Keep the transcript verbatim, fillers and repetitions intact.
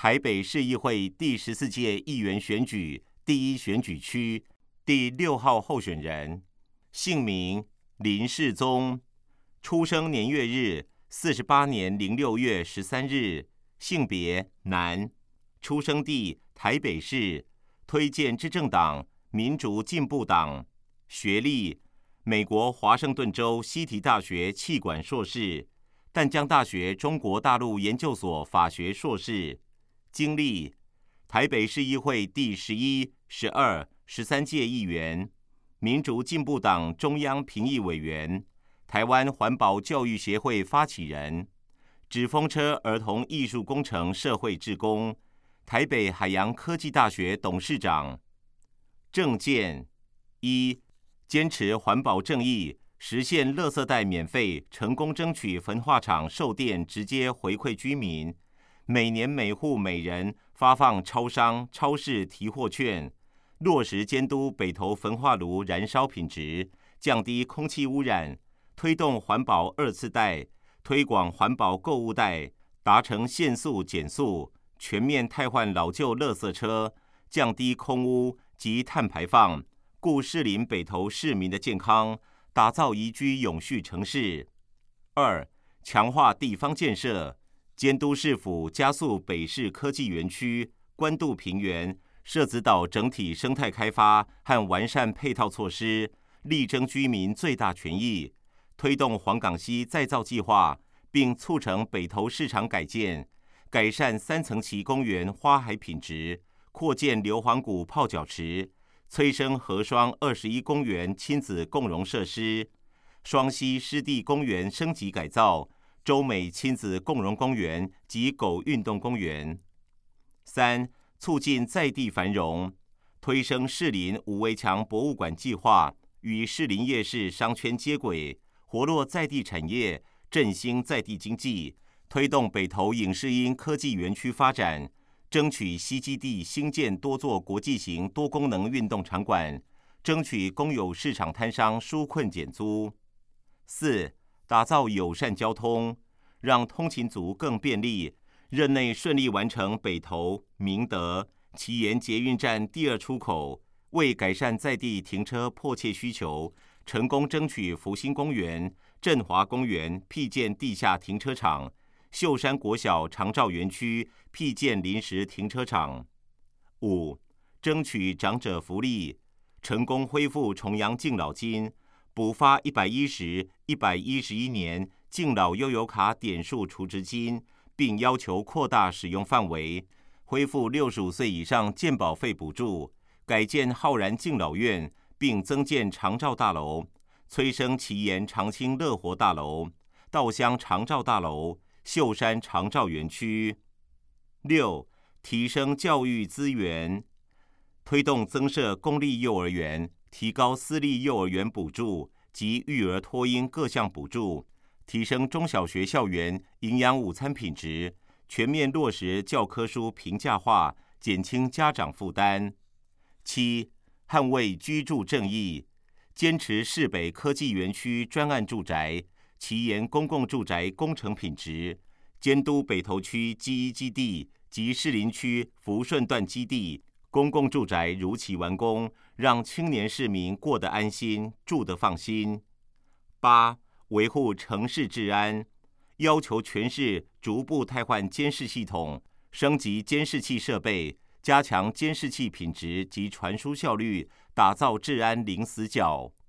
台北市议会第十四届议员选举第一选举区第六号候选人，姓名林世宗，出生年月日四十八年零六月十三日，性别男，出生地台北市，推荐之政党民主进步党，学历美国华盛顿州西提大学气管硕士，淡江大学中国大陆研究所法学硕士，经历台北市议会第十一、十二、十三届议员，民主进步党中央评议委员，台湾环保教育协会发起人，纸风车儿童艺术工程社会志工，台北海洋科技大学董事长。政见一，坚持环保正义，实现垃圾袋免费，成功争取焚化厂售电直接回馈居民，每年每户每人发放超商、超市提货券，落实监督北投焚化炉燃烧品质，降低空气污染，推动环保二次袋，推广环保购物袋，达成限速减速，全面汰换老旧垃圾车，降低空污及碳排放，顾士林北投市民的健康，打造宜居永续城市。二、强化地方建设，监督市府加速北市科技园区、关渡平原、社子岛整体生态开发和完善配套措施，力争居民最大权益，推动黄冈溪再造计划，并促成北投市场改建，改善三层旗公园花海品质，扩建硫磺谷泡脚池，催生河双二十一公园亲子共融设施，双溪湿地公园升级改造，洲美亲子共融公园及狗运动公园。三、促进在地繁荣，推升士林五围墙博物馆计划，与士林夜市商圈接轨，活络在地产业，振兴在地经济，推动北投影视音科技园区发展，争取西基地兴建多座国际型多功能运动场馆，争取公有市场摊商纾困减租。四、打造友善交通，让通勤族更便利，任内顺利完成北投、明德、旗延捷运站第二出口，为改善在地停车迫切需求，成功争取福兴公园、振华公园辟建地下停车场，秀山国小长照园区辟建临时停车场。五、争取长者福利，成功恢复重阳敬老金，补发一百一十、一百一十一年敬老悠游卡点数储值金，并要求扩大使用范围，恢复六十五岁以上健保费补助，改建浩然敬老院，并增建长照大楼，催生旗延长青乐活大楼、稻香长照大楼、秀山长照园区。六、提升教育资源，推动增设公立幼儿园，提高私立幼儿园补助及育儿托婴各项补助，提升中小学校园营养午餐品质，全面落实教科书平价化，减轻家长负担。七、捍卫居住正义，坚持市北科技园区专案住宅、旗延公共住宅工程品质，监督北投区基一基地及士林区福顺段基地公共住宅如期完工，让青年市民过得安心，住得放心。八、维护城市治安，要求全市逐步汰换监视系统，升级监视器设备，加强监视器品质及传输效率，打造治安零死角。